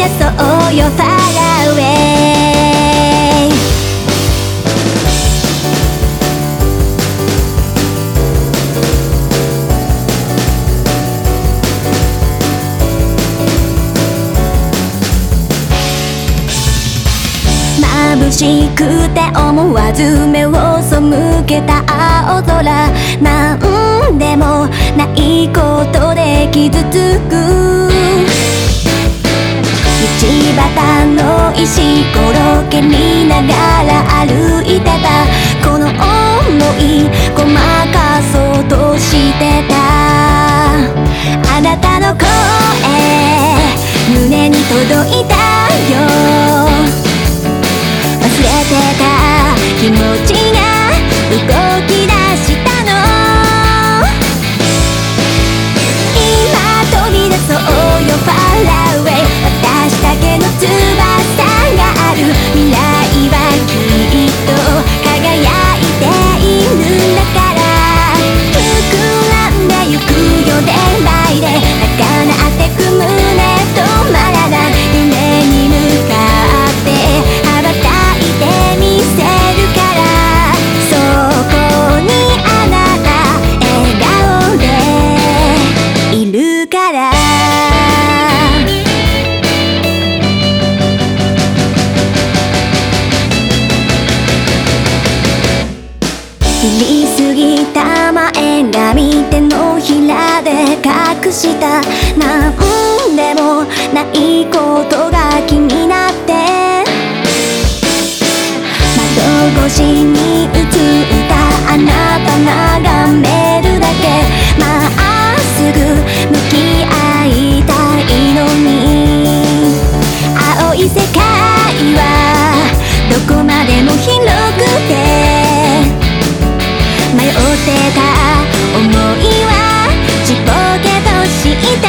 そうよ Far away。 眩しくて思わず目を背けた青空。なんでもないことで傷つく。道端の石ころ蹴りながら歩いてた。この想いごまかそうとしてた。あなたの声胸に届いたよ。忘れてた気持ちが動き出したの。今飛び出そうよ Far away。 私だけの翼がある。未来はきっと輝いているんだから。膨らんでゆくよデライで高鳴ってく胸止まらない。夢に向かって羽ばたいてみせるから。そこにあなた笑顔でいるから。切りすぎた前髪手のひらで隠した。なんでもないことが気になって。窓越しに映ったあなた眺めるだけ。まっすぐ向き合いたいのに。青い世界はどこまでも広くて。迷ってた想いはちっぽけとした。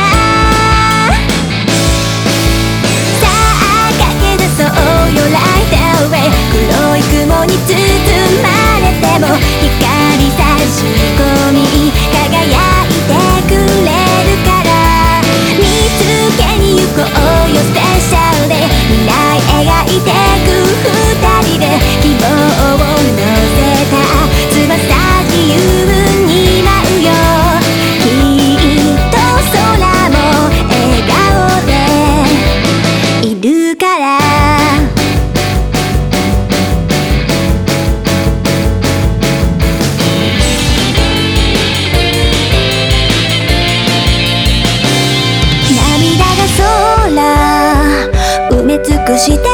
さあ駆け出そうよ Light away。 黒い雲に包まれても光差し込み輝いてくれるから。見つけに行こうよスペシャルで。未来描いてく二人で希望を乗せた翼自由に舞うよ。きっと空も笑顔でいるから。涙が空埋め尽くして